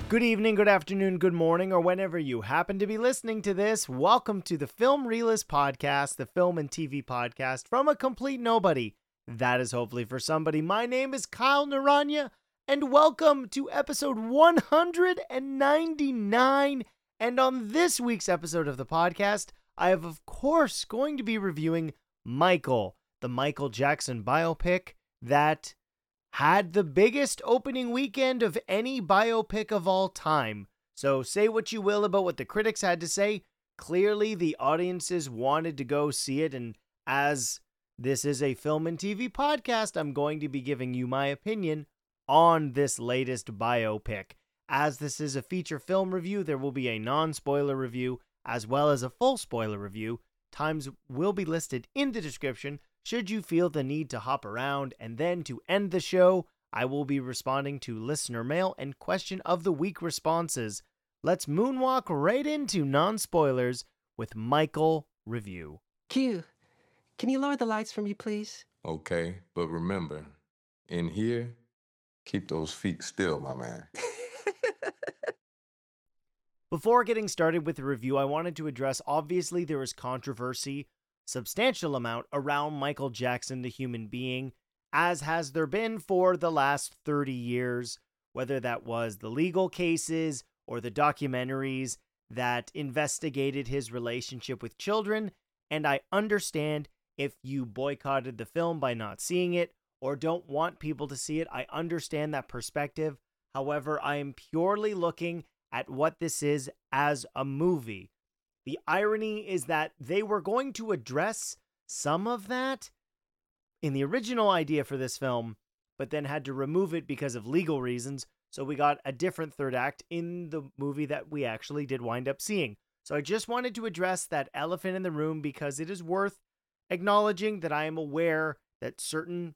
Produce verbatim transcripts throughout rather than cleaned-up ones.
Good evening, good afternoon, good morning, or whenever you happen to be listening to this, welcome to the Film Realist Podcast, the film and T V podcast from a complete nobody. That is hopefully for somebody. My name is Kyle Naranya, and welcome to episode one hundred ninety-nine. And on this week's episode of the podcast, I have, of course, going to be reviewing Michael, the Michael Jackson biopic that had the biggest opening weekend of any biopic of all time. So say what you will about what the critics had to say. Clearly, the audiences wanted to go see it, and as this is a film and T V podcast, I'm going to be giving you my opinion on this latest biopic. As this is a feature film review, there will be a non-spoiler review as well as a full spoiler review. Times will be listed in the description should you feel the need to hop around. And then to end the show, I will be responding to listener mail and question of the week responses. Let's moonwalk right into non-spoilers with Michael Review. Q, can you lower the lights for me, please? Okay, but remember, in here, keep those feet still, my man. Before getting started with the review, I wanted to address, obviously there is controversy, substantial amount, around Michael Jackson, the human being, as has there been for the last thirty years, whether that was the legal cases or the documentaries that investigated his relationship with children. And I understand if you boycotted the film by not seeing it or don't want people to see it, I understand that perspective. However, I am purely looking at what this is as a movie. The irony is that they were going to address some of that in the original idea for this film, but then had to remove it because of legal reasons. So we got a different third act in the movie that we actually did wind up seeing. So I just wanted to address that elephant in the room because it is worth acknowledging that I am aware that certain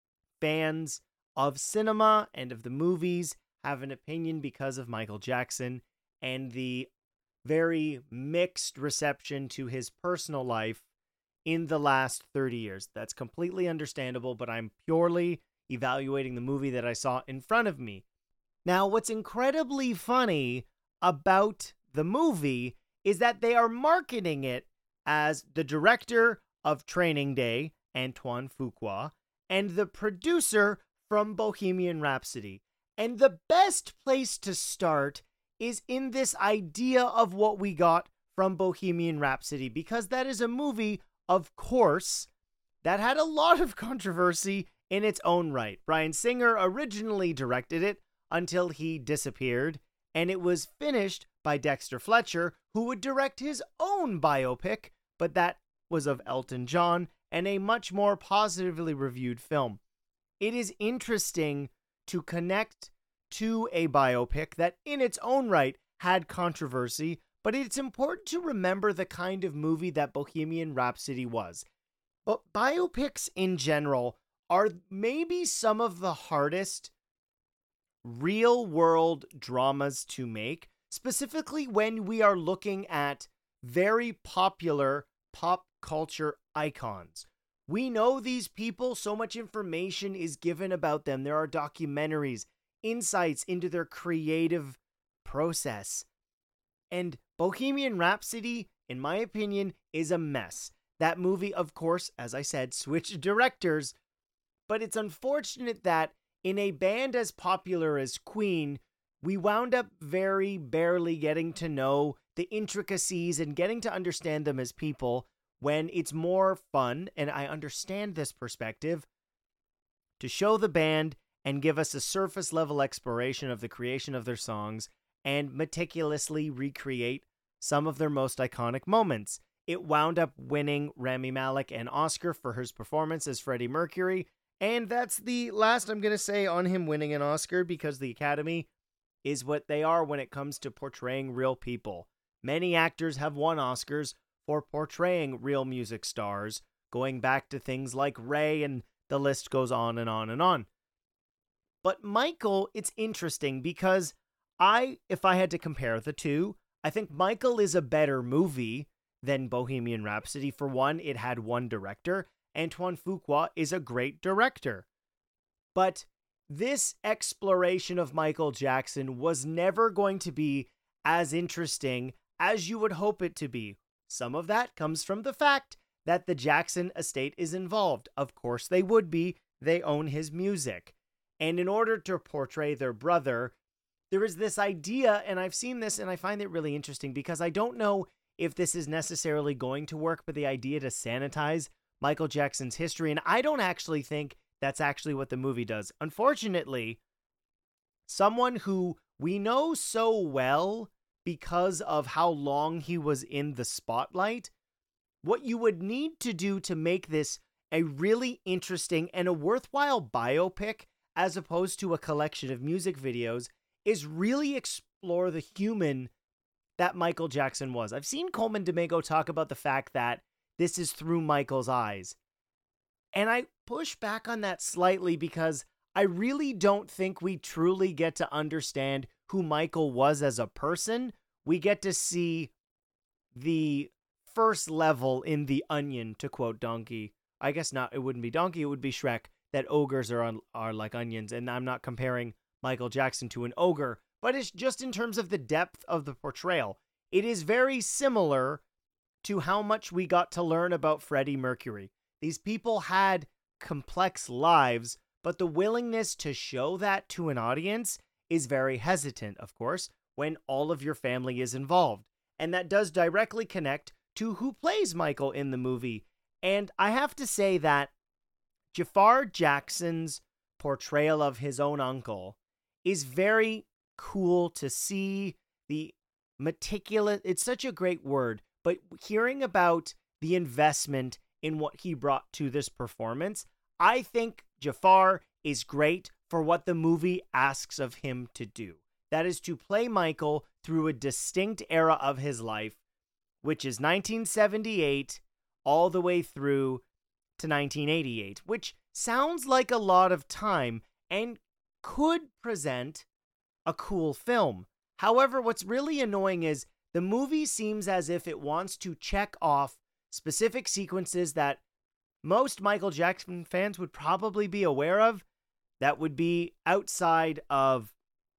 fans of cinema and of the movies have an opinion because of Michael Jackson and the very mixed reception to his personal life in the last thirty years. That's completely understandable, but I'm purely evaluating the movie that I saw in front of me. Now, what's incredibly funny about the movie is that they are marketing it as the director of Training Day, Antoine Fuqua, and the producer from Bohemian Rhapsody. And the best place to start is in this idea of what we got from Bohemian Rhapsody, because that is a movie, of course, that had a lot of controversy in its own right. Bryan Singer originally directed it until he disappeared, and it was finished by Dexter Fletcher, who would direct his own biopic, but that was of Elton John and a much more positively reviewed film. It is interesting to connect to a biopic that in its own right had controversy, but it's important to remember the kind of movie that Bohemian Rhapsody was. But biopics in general are maybe some of the hardest real-world dramas to make, specifically when we are looking at very popular pop culture icons. We know these people, so much information is given about them. There are documentaries, insights into their creative process. And Bohemian Rhapsody, in my opinion, is a mess. That movie, of course, as I said, switched directors, but it's unfortunate that in a band as popular as Queen, we wound up very barely getting to know the intricacies and getting to understand them as people, when it's more fun, and I understand this perspective, to show the band and give us a surface level exploration of the creation of their songs and meticulously recreate some of their most iconic moments. It wound up winning Rami Malek an Oscar for his performance as Freddie Mercury, and that's the last I'm going to say on him winning an Oscar, because the Academy is what they are when it comes to portraying real people. Many actors have won Oscars for portraying real music stars, going back to things like Ray, and the list goes on and on and on. But Michael, it's interesting because I, if I had to compare the two, I think Michael is a better movie than Bohemian Rhapsody. For one, it had one director. Antoine Fuqua is a great director. But this exploration of Michael Jackson was never going to be as interesting as you would hope it to be. Some of that comes from the fact that the Jackson estate is involved. Of course they would be. They own his music. And in order to portray their brother, there is this idea, and I've seen this and I find it really interesting because I don't know if this is necessarily going to work, but the idea to sanitize Michael Jackson's history, and I don't actually think that's actually what the movie does. Unfortunately, someone who we know so well because of how long he was in the spotlight, what you would need to do to make this a really interesting and a worthwhile biopic as opposed to a collection of music videos is really explore the human that Michael Jackson was. I've seen Colman Domingo talk about the fact that this is through Michael's eyes. And I push back on that slightly because I really don't think we truly get to understand who Michael was as a person. We get to see the first level in the onion, to quote Donkey. I guess not, it wouldn't be Donkey, it would be Shrek, that ogres are on, are like onions. And I'm not comparing Michael Jackson to an ogre, but it's just in terms of the depth of the portrayal. It is very similar to how much we got to learn about Freddie Mercury. These people had complex lives, but the willingness to show that to an audience is very hesitant, of course, when all of your family is involved. And that does directly connect to who plays Michael in the movie. And I have to say that Jafar Jackson's portrayal of his own uncle is very cool to see. The meticulous, it's such a great word, but hearing about the investment in what he brought to this performance, I think Jafar is great for what the movie asks of him to do. That is to play Michael through a distinct era of his life, which is nineteen seventy-eight all the way through to nineteen eighty-eight, which sounds like a lot of time and could present a cool film. However, what's really annoying is the movie seems as if it wants to check off specific sequences that most Michael Jackson fans would probably be aware of, that would be outside of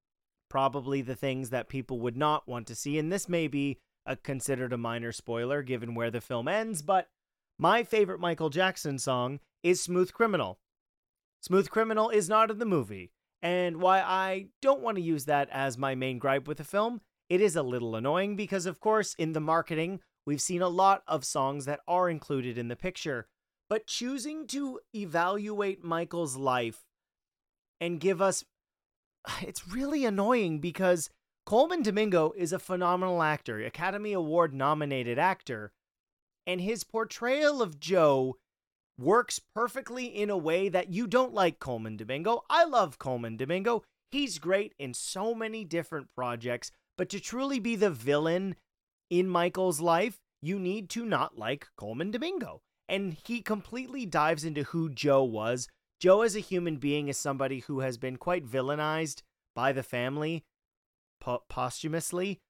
probably the things that people would not want to see. And this may be a, considered a minor spoiler given where the film ends, but my favorite Michael Jackson song is Smooth Criminal. Smooth Criminal is not in the movie. And why I don't want to use that as my main gripe with the film, it is a little annoying because, of course, in the marketing, we've seen a lot of songs that are included in the picture. But choosing to evaluate Michael's life and give us... It's really annoying because Colman Domingo is a phenomenal actor, Academy Award nominated actor, and his portrayal of Joe works perfectly in a way that you don't like Colman Domingo. I love Colman Domingo. He's great in so many different projects, but to truly be the villain in Michael's life, you need to not like Colman Domingo. And he completely dives into who Joe was. Joe as a human being is somebody who has been quite villainized by the family po- posthumously.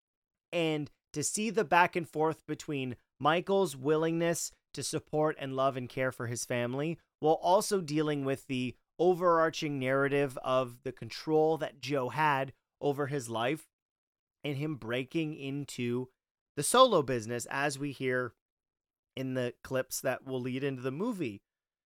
And to see the back and forth between Michael's willingness to support and love and care for his family, while also dealing with the overarching narrative of the control that Joe had over his life and him breaking into the solo business, as we hear in the clips that will lead into the movie.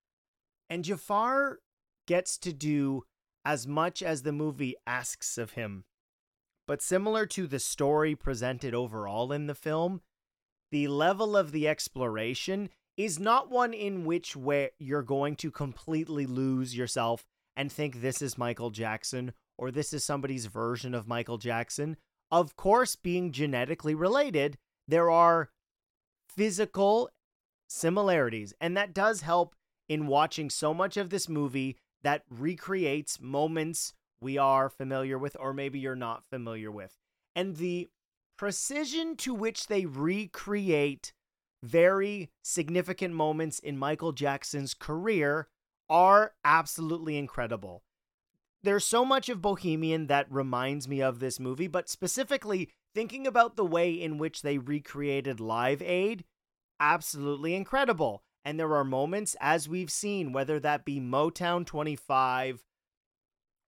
And Jafar gets to do as much as the movie asks of him. But similar to the story presented overall in the film, the level of the exploration is not one in which where you're going to completely lose yourself and think this is Michael Jackson or this is somebody's version of Michael Jackson. Of course, being genetically related, there are physical similarities, and that does help in watching so much of this movie that recreates moments we are familiar with or maybe you're not familiar with. And the precision to which they recreate very significant moments in Michael Jackson's career are absolutely incredible. There's so much of Bohemian that reminds me of this movie, but specifically thinking about the way in which they recreated Live Aid, absolutely incredible. And there are moments, as we've seen, whether that be Motown twenty-five,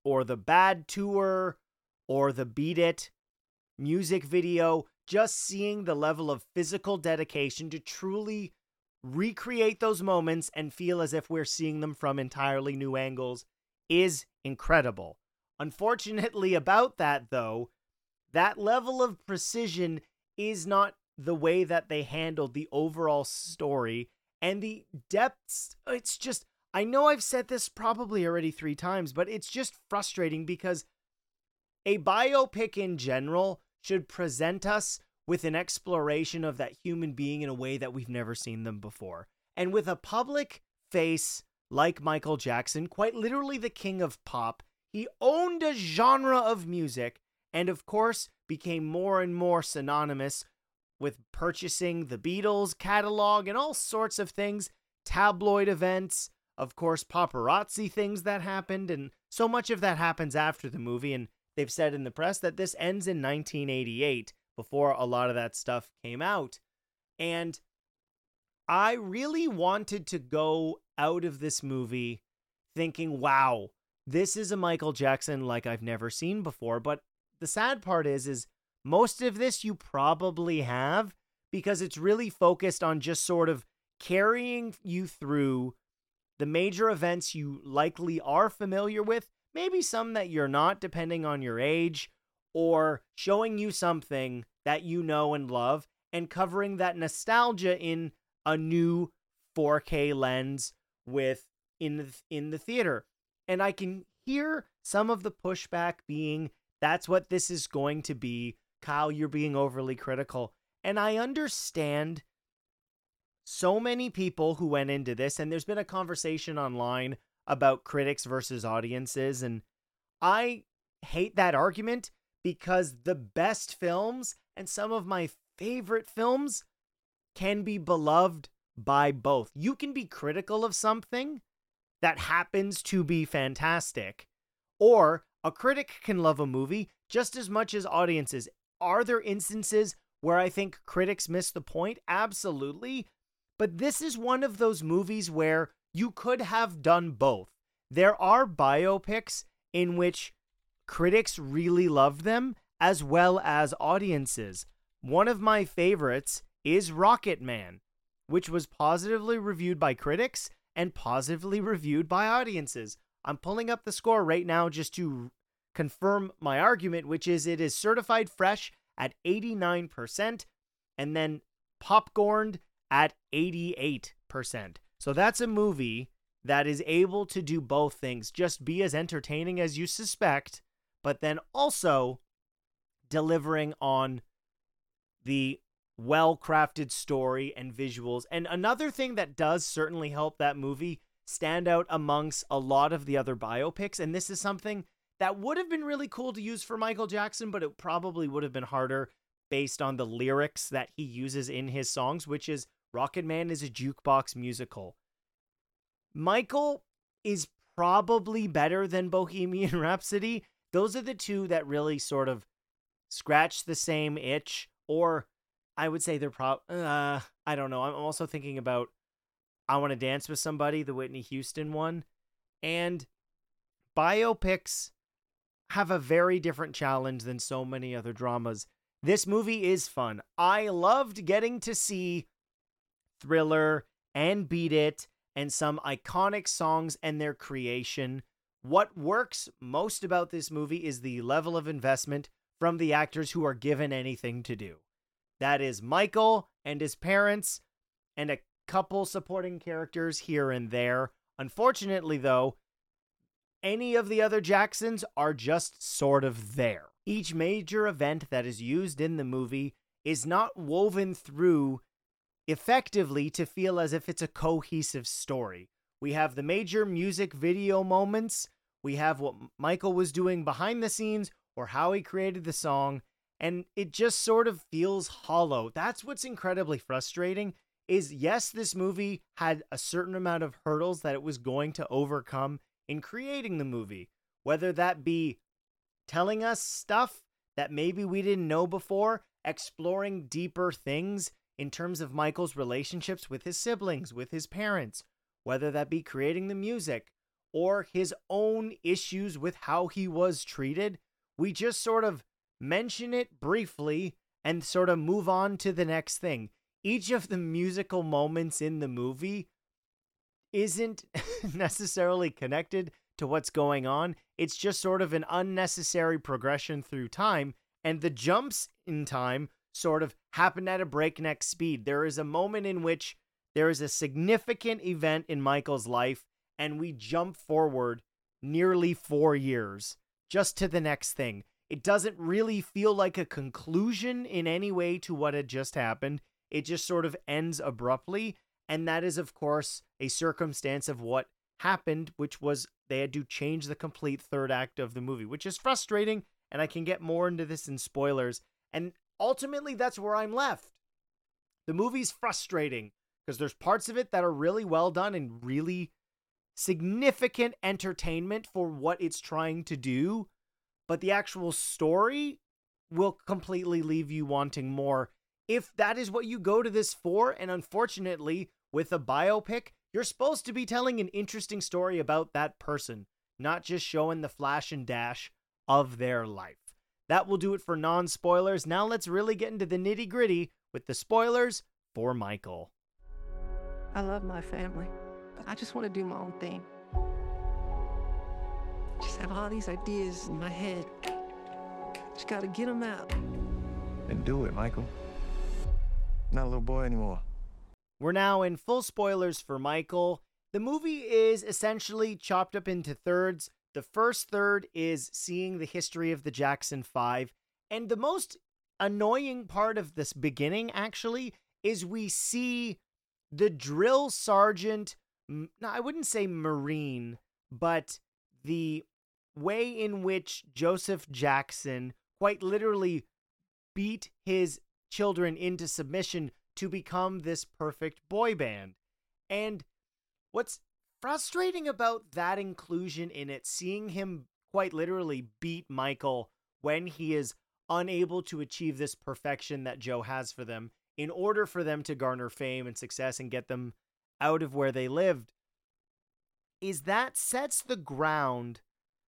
or the Bad Tour or the Beat It music video, just seeing the level of physical dedication to truly recreate those moments and feel as if we're seeing them from entirely new angles is incredible. Unfortunately about that, though, that level of precision is not the way that they handled the overall story and the depths. It's just, I know I've said this probably already three times, but it's just frustrating because a biopic in general should present us with an exploration of that human being in a way that we've never seen them before. And with a public face like Michael Jackson, quite literally the king of pop, he owned a genre of music and, of course, became more and more synonymous with purchasing the Beatles catalog and all sorts of things, tabloid events, of course, paparazzi things that happened, and so much of that happens after the movie, and they've said in the press that this ends in nineteen eighty-eight, before a lot of that stuff came out. And I really wanted to go out of this movie thinking, wow, this is a Michael Jackson like I've never seen before. But the sad part is, is most of this you probably have, because it's really focused on just sort of carrying you through the major events you likely are familiar with, maybe some that you're not, depending on your age, or showing you something that you know and love, and covering that nostalgia in a new four K lens with in the, in the theater. And I can hear some of the pushback being, that's what this is going to be. Kyle, you're being overly critical. And I understand so many people who went into this, and there's been a conversation online about critics versus audiences, and I hate that argument because the best films and some of my favorite films can be beloved by both. You can be critical of something that happens to be fantastic, or a critic can love a movie just as much as audiences. Are there instances where I think critics miss the point? Absolutely. But this is one of those movies where you could have done both. There are biopics in which critics really love them, as well as audiences. One of my favorites is Rocket Man, which was positively reviewed by critics and positively reviewed by audiences. I'm pulling up the score right now just to confirm my argument, which is it is certified fresh at eighty-nine percent and then popcorned at eighty-eight percent. So that's a movie that is able to do both things, just be as entertaining as you suspect, but then also delivering on the well-crafted story and visuals. And another thing that does certainly help that movie stand out amongst a lot of the other biopics, and this is something that would have been really cool to use for Michael Jackson, but it probably would have been harder based on the lyrics that he uses in his songs, which is Rocket Man is a jukebox musical. Michael is probably better than Bohemian Rhapsody. Those are the two that really sort of scratch the same itch, or I would say they're pro- uh, I don't know. I'm also thinking about I Want to Dance with Somebody, the Whitney Houston one. And biopics have a very different challenge than so many other dramas. This movie is fun. I loved getting to see Thriller and Beat It and some iconic songs and their creation. What works most about this movie is the level of investment from the actors who are given anything to do. That is Michael and his parents and a couple supporting characters here and there. Unfortunately, though, any of the other Jacksons are just sort of there. Each major event that is used in the movie is not woven through effectively to feel as if it's a cohesive story. We have the major music video moments, we have what Michael was doing behind the scenes or how he created the song, and it just sort of feels hollow. That's what's incredibly frustrating is, yes, this movie had a certain amount of hurdles that it was going to overcome in creating the movie, whether that be telling us stuff that maybe we didn't know before, exploring deeper things in terms of Michael's relationships with his siblings, with his parents, whether that be creating the music, or his own issues with how he was treated. We just sort of mention it briefly and sort of move on to the next thing. Each of the musical moments in the movie isn't necessarily connected to what's going on. It's just sort of an unnecessary progression through time, and the jumps in time sort of happen at a breakneck speed. There is a moment in which there is a significant event in Michael's life, and we jump forward nearly four years just to the next thing. It doesn't really feel like a conclusion in any way to what had just happened. It just sort of ends abruptly, and that is, of course, a circumstance of what happened, which was they had to change the complete third act of the movie, which is frustrating, and I can get more into this in spoilers. And ultimately, that's where I'm left. The movie's frustrating because there's parts of it that are really well done and really significant entertainment for what it's trying to do, but the actual story will completely leave you wanting more if that is what you go to this for. And unfortunately, with a biopic, you're supposed to be telling an interesting story about that person, not just showing the flash and dash of their life. That will do it for non-spoilers. Now let's really get into the nitty-gritty with the spoilers for Michael. I love my family, but I just want to do my own thing. Just have all these ideas in my head. Just gotta get them out. Then do it, Michael. Not a little boy anymore. We're now in full spoilers for Michael. The movie is essentially chopped up into thirds. The first third is seeing the history of the Jackson Five. And the most annoying part of this beginning, actually, is we see the drill sergeant, no, I wouldn't say Marine, but the way in which Joseph Jackson quite literally beat his children into submission to become this perfect boy band. And what's frustrating about that inclusion in it, seeing him quite literally beat Michael when he is unable to achieve this perfection that Joe has for them in order for them to garner fame and success and get them out of where they lived, is that sets the ground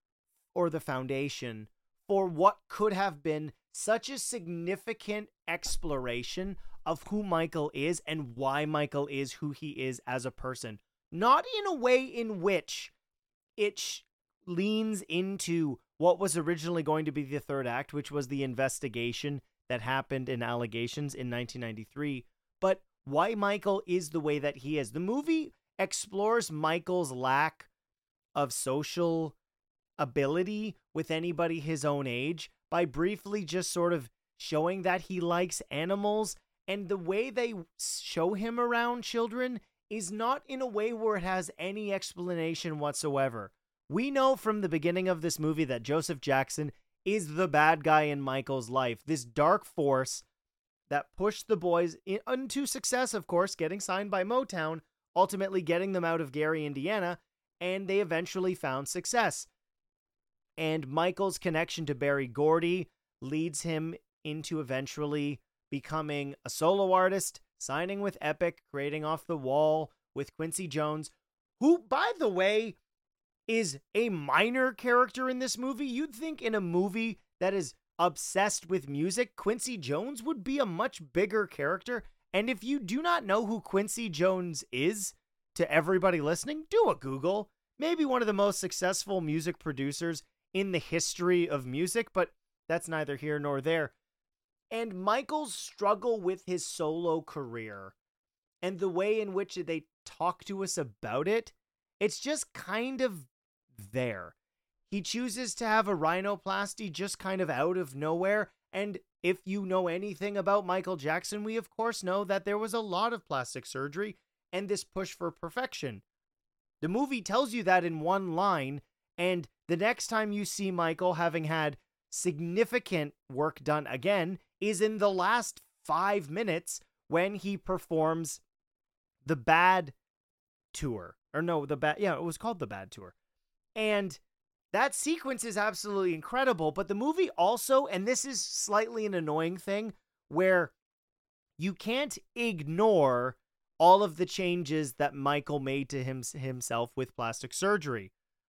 or the foundation for what could have been such a significant exploration of who Michael is and why Michael is who he is as a person. Not in a way in which it sh- leans into what was originally going to be the third act, which was the investigation that happened in allegations in nineteen ninety-three, but why Michael is the way that he is. The movie explores Michael's lack of social ability with anybody his own age by briefly just sort of showing that he likes animals, and the way they show him around children is not in a way where it has any explanation whatsoever. We know from the beginning of this movie that Joseph Jackson is the bad guy in Michael's life, this dark force that pushed the boys into success, of course, getting signed by Motown, ultimately getting them out of Gary, Indiana, and they eventually found success. And Michael's connection to Berry Gordy leads him into eventually becoming a solo artist, signing with Epic, creating Off the Wall with Quincy Jones, who, by the way, is a minor character in this movie. You'd think in a movie that is obsessed with music, Quincy Jones would be a much bigger character. And if you do not know who Quincy Jones is, to everybody listening, do a Google. Maybe one of the most successful music producers in the history of music, but that's neither here nor there. And Michael's struggle with his solo career and the way in which they talk to us about it, it's just kind of there. He chooses to have a rhinoplasty just kind of out of nowhere. And if you know anything about Michael Jackson, we of course know that there was a lot of plastic surgery and this push for perfection. The movie tells you that in one line, and the next time you see Michael having had significant work done again is in the last five minutes when he performs the Bad Tour. Or no, the Bad, yeah, it was called the Bad Tour. And that sequence is absolutely incredible, but the movie also, and this is slightly an annoying thing, where you can't ignore all of the changes that Michael made to him, himself with plastic surgery.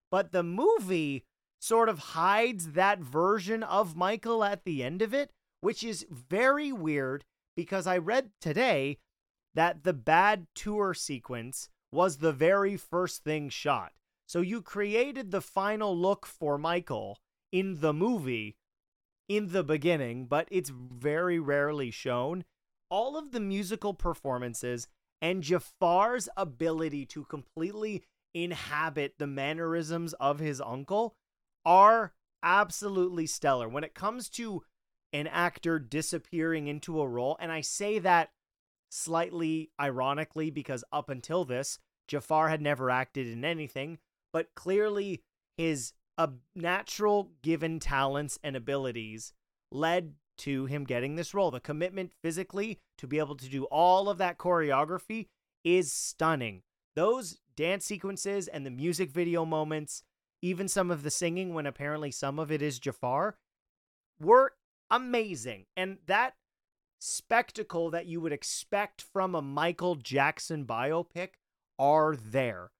But the movie sort of hides that version of Michael at the end of it, which is very weird because I read today that the bad tour sequence was the very first thing shot. So you created the final look for Michael in the movie in the beginning, but it's very rarely shown. All of the musical performances and Jafar's ability to completely inhabit the mannerisms of his uncle are absolutely stellar. When it comes to an actor disappearing into a role, and I say that slightly ironically because up until this, Jafar had never acted in anything, but clearly his uh, natural given talents and abilities led to him getting this role. The commitment physically to be able to do all of that choreography is stunning. Those dance sequences and the music video moments, even some of the singing when apparently some of it is Jafar, were amazing. And that spectacle that you would expect from a Michael Jackson biopic are there.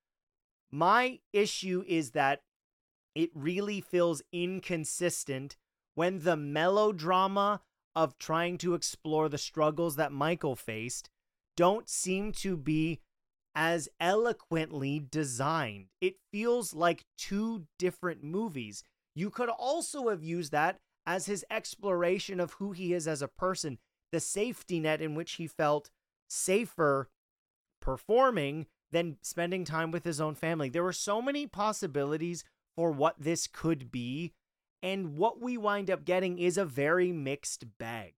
My issue is that it really feels inconsistent when the melodrama of trying to explore the struggles that Michael faced don't seem to be as eloquently designed. It feels like two different movies. You could also have used that as his exploration of who he is as a person, the safety net in which he felt safer performing than spending time with his own family. There were so many possibilities for what this could be, and what we wind up getting is a very mixed bag.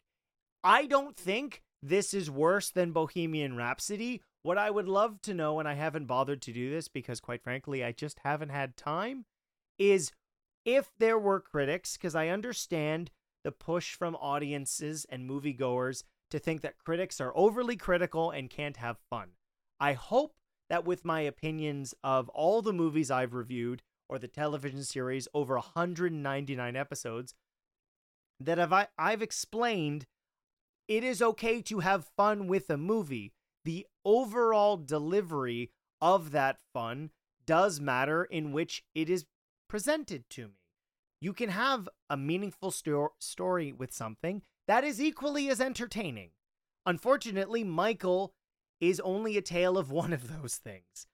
I don't think this is worse than Bohemian Rhapsody. What I would love to know, and I haven't bothered to do this because quite frankly, I just haven't had time, is if there were critics, because I understand the push from audiences and moviegoers to think that critics are overly critical and can't have fun. I hope that with my opinions of all the movies I've reviewed, or the television series over one hundred ninety-nine episodes, that I've, I've explained it is okay to have fun with a movie. The overall delivery of that fun does matter in which it is presented to me. You can have a meaningful sto- story with something that is equally as entertaining. Unfortunately, Michael is only a tale of one of those things.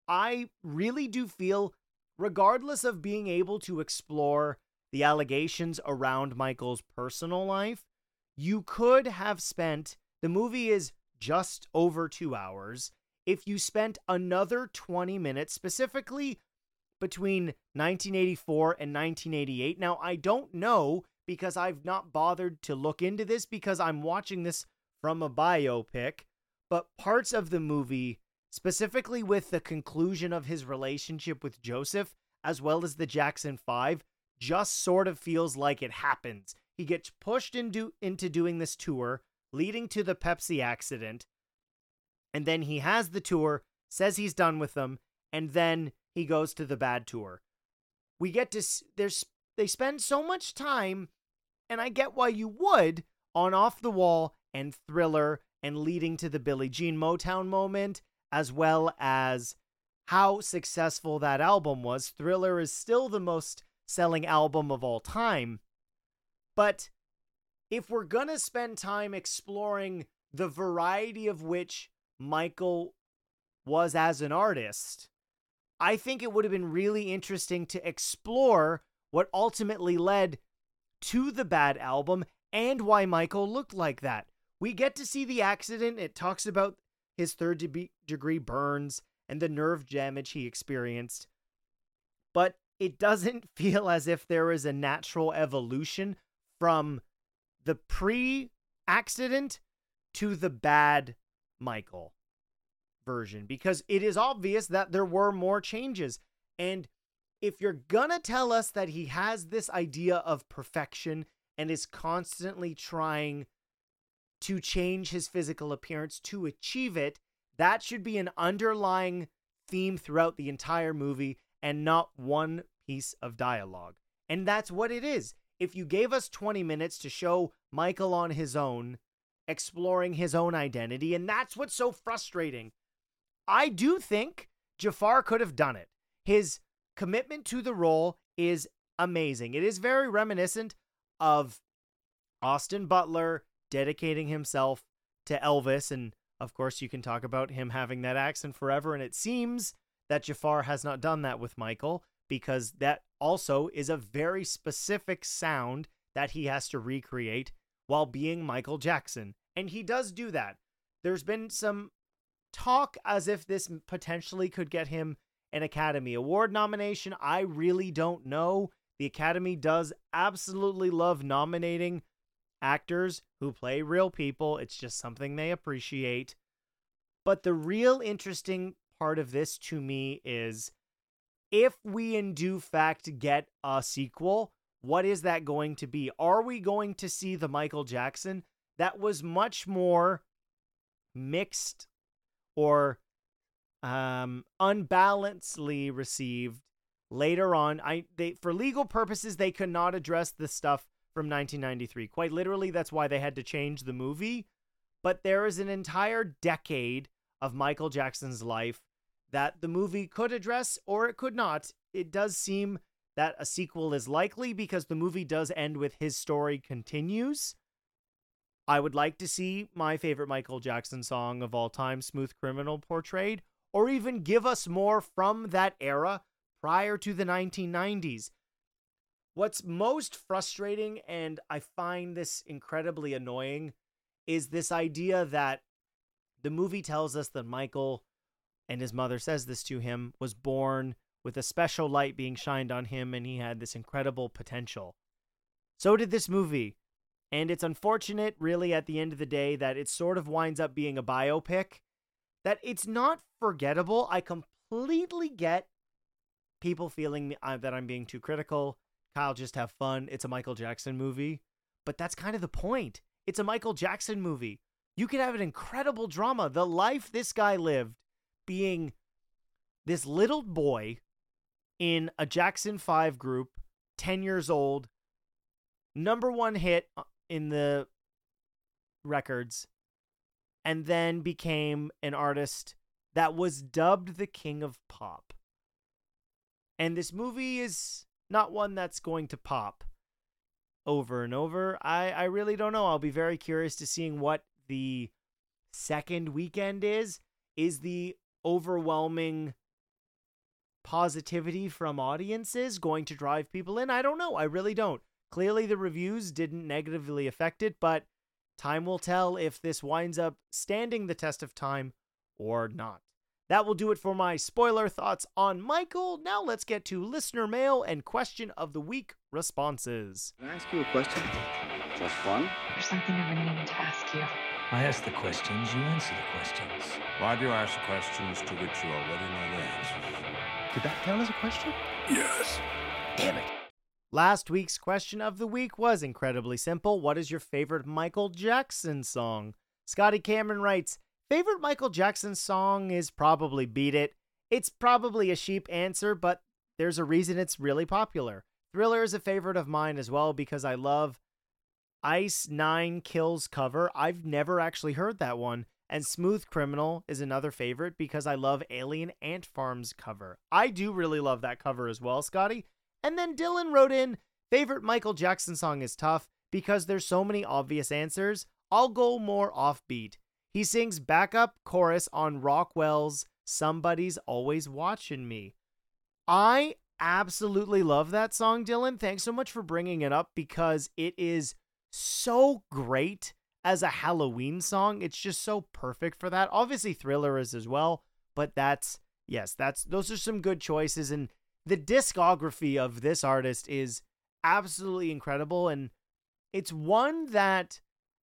I really do feel, regardless of being able to explore the allegations around Michael's personal life, you could have spent, the movie is just over two hours, if you spent another twenty minutes, specifically between nineteen eighty-four and nineteen eighty-eight. Now, I don't know because I've not bothered to look into this because I'm watching this from a biopic, but parts of the movie, specifically with the conclusion of his relationship with Joseph, as well as the Jackson Five, just sort of feels like it happens. He gets pushed into, into doing this tour, leading to the Pepsi accident, and then he has the tour, says he's done with them, and then he goes to the bad tour. We get to, there's, they spend so much time, and I get why you would, on Off the Wall and Thriller, and leading to the Billie Jean Motown moment, as well as how successful that album was. Thriller is still the most selling album of all time. But if we're going to spend time exploring the variety of which Michael was as an artist, I think it would have been really interesting to explore what ultimately led to the bad album and why Michael looked like that. We get to see the accident. It talks about his third de- degree burns and the nerve damage he experienced. But it doesn't feel as if there is a natural evolution from the pre-accident to the bad Michael version, because it is obvious that there were more changes. And if you're gonna tell us that he has this idea of perfection and is constantly trying to change his physical appearance to achieve it, that should be an underlying theme throughout the entire movie and not one piece of dialogue. And that's what it is. If you gave us twenty minutes to show Michael on his own, exploring his own identity, and that's what's so frustrating. I do think Jafar could have done it. His commitment to the role is amazing. It is very reminiscent of Austin Butler dedicating himself to Elvis. And of course, you can talk about him having that accent forever. And it seems that Jafar has not done that with Michael, because that also is a very specific sound that he has to recreate while being Michael Jackson. And he does do that. There's been some talk as if this potentially could get him an Academy Award nomination. I really don't know. The Academy does absolutely love nominating actors who play real people. It's just something they appreciate. But the real interesting part of this to me is, if we in due fact get a sequel, what is that going to be? Are we going to see the Michael Jackson that was much more mixed or um, unbalancedly received later on? I they for legal purposes, they could not address the stuff from nineteen ninety-three. Quite literally, that's why they had to change the movie. But there is an entire decade of Michael Jackson's life that the movie could address, or it could not. It does seem that a sequel is likely because the movie does end with his story continues. I would like to see my favorite Michael Jackson song of all time, Smooth Criminal, portrayed, or even give us more from that era prior to the nineteen nineties. What's most frustrating, and I find this incredibly annoying, is this idea that the movie tells us that Michael, and his mother says this to him, was born with a special light being shined on him, and he had this incredible potential. So did this movie. And it's unfortunate, really, at the end of the day, that it sort of winds up being a biopic, that it's not forgettable. I completely get people feeling that I'm being too critical. Kyle, just have fun. It's a Michael Jackson movie. But that's kind of the point. It's a Michael Jackson movie. You could have an incredible drama. The life this guy lived, being this little boy in a Jackson five group, ten years old, number one hit in the records, and then became an artist that was dubbed the King of Pop. And this movie is not one that's going to pop over and over. I, I really don't know. I'll be very curious to seeing what the second weekend is. Is the overwhelming positivity from audiences going to drive people in? I don't know. I really don't. Clearly, the reviews didn't negatively affect it, but time will tell if this winds up standing the test of time or not. That will do it for my spoiler thoughts on Michael. Now let's get to listener mail and question of the week responses. Can I ask you a question? Just one? There's something I've been meaning to ask you. I ask the questions, you answer the questions. Why do you ask questions to which you already know the answers? Did that count as a question? Yes. Damn it. Last week's question of the week was incredibly simple. What is your favorite Michael Jackson song? Scotty Cameron writes, favorite Michael Jackson song is probably Beat It. It's probably a sheep answer, but there's a reason it's really popular. Thriller is a favorite of mine as well because I love Ice Nine Kills cover. I've never actually heard that one. And Smooth Criminal is another favorite because I love Alien Ant Farm's cover. I do really love that cover as well, Scotty. And then Dylan wrote in, favorite Michael Jackson song is tough because there's so many obvious answers. I'll go more offbeat. He sings backup chorus on Rockwell's Somebody's Always Watching Me. I absolutely love that song, Dylan. Thanks so much for bringing it up because it is so great as a Halloween song. It's just so perfect for that. Obviously Thriller is as well, but that's, yes, that's, those are some good choices. And the discography of this artist is absolutely incredible. And it's one that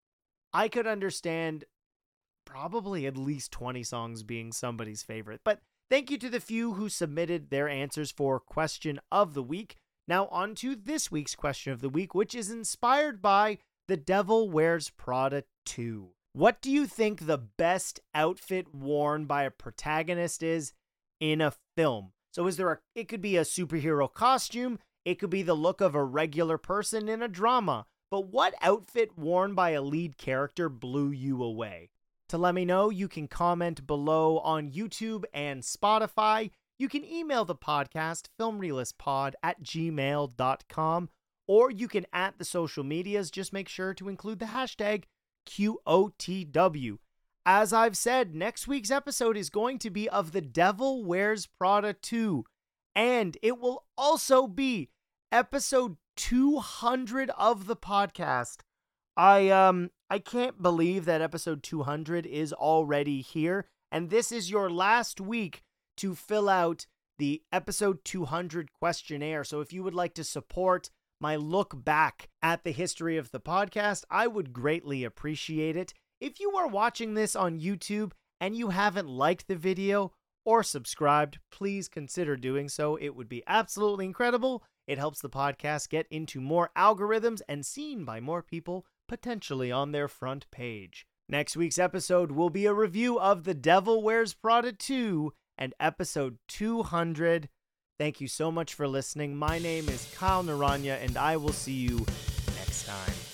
I could understand probably at least twenty songs being somebody's favorite. But thank you to the few who submitted their answers for question of the week. Now on to this week's question of the week, which is inspired by The Devil Wears Prada two. What do you think the best outfit worn by a protagonist is in a film? So is there a, it could be a superhero costume, it could be the look of a regular person in a drama, but what outfit worn by a lead character blew you away? To let me know, you can comment below on YouTube and Spotify. you can email the podcast, filmrealistpod at gmail dot com, or you can at the social medias. Just make sure to include the hashtag Q O T W. As I've said, next week's episode is going to be of The Devil Wears Prada two, and it will also be episode two hundred of the podcast. I um I can't believe that episode two hundred is already here, and this is your last week to fill out the episode two hundred questionnaire. So if you would like to support my look back at the history of the podcast, I would greatly appreciate it. If you are watching this on YouTube and you haven't liked the video or subscribed, please consider doing so. It would be absolutely incredible. It helps the podcast get into more algorithms and seen by more people, potentially on their front page. Next week's episode will be a review of The Devil Wears Prada two and episode two hundred. Thank you so much for listening. My name is Kyle Naranya, and I will see you next time.